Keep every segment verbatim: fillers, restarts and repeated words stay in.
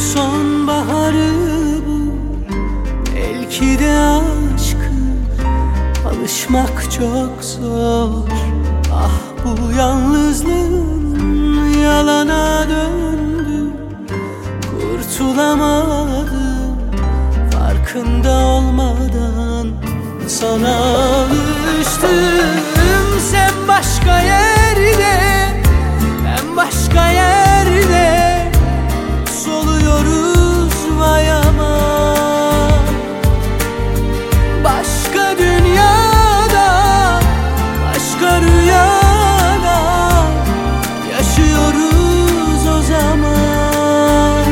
Sonbaharı bu, belki de aşkı alışmak çok zor. Ah, bu yalnızlığın yalana döndü, kurtulamadım farkında olmadan. Sana alıştım, sen başka yerde, ben başka yerde soluyoruz vay aman. Başka dünyada, başka rüyada yaşıyoruz o zaman.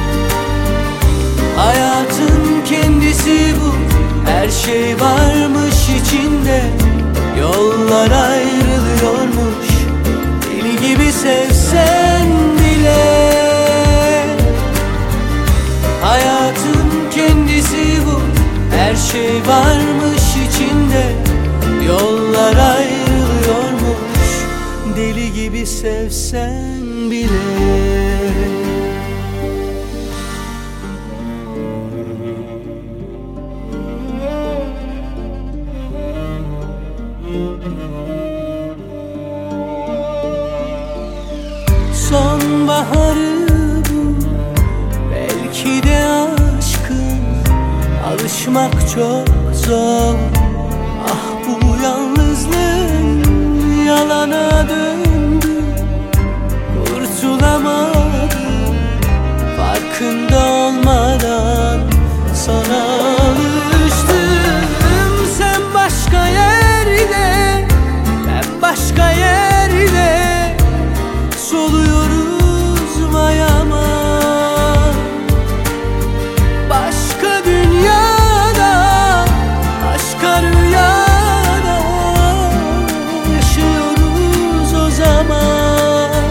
Hayatın kendisi bu, her şey varmış içinde. Yollar ayrılıyormuş, deli gibi sevsen bile. Hayatın kendisi bu, her şey varmış içinde. Yollar ayrılıyormuş, deli gibi sevsen bile. Sonbaharı bu, belki de aşkın alışmak çok zor. Ah, bu yalnızlığın yalana döndü, kurtulamadım farkında olmadan. Sana alıştım, sen başka yerde, ben başka yerde soluyoruz vay aman. Başka dünyada, başka rüyada yaşıyoruz o zaman.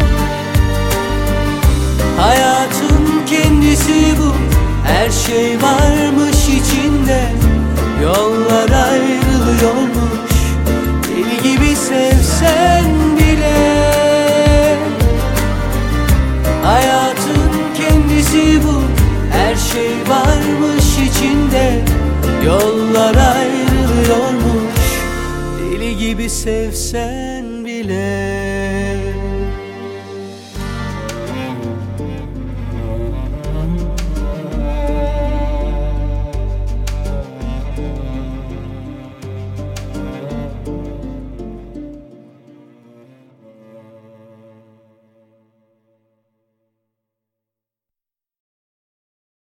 Hayatın kendisi bu, her şey varmış içinde. Yollar ayrılıyormuş, deli gibi sevsen bile. Hayatın kendisi bu, her şey varmış içinde. Yollar ayrılıyormuş, deli gibi sevsen bile.